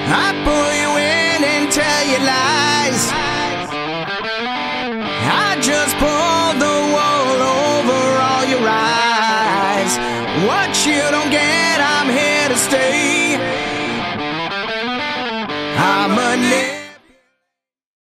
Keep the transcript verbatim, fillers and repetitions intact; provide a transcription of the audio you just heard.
I pull you in and tell you lies. I just pull the wool over all your eyes. What you don't get, I'm here to stay. I'm a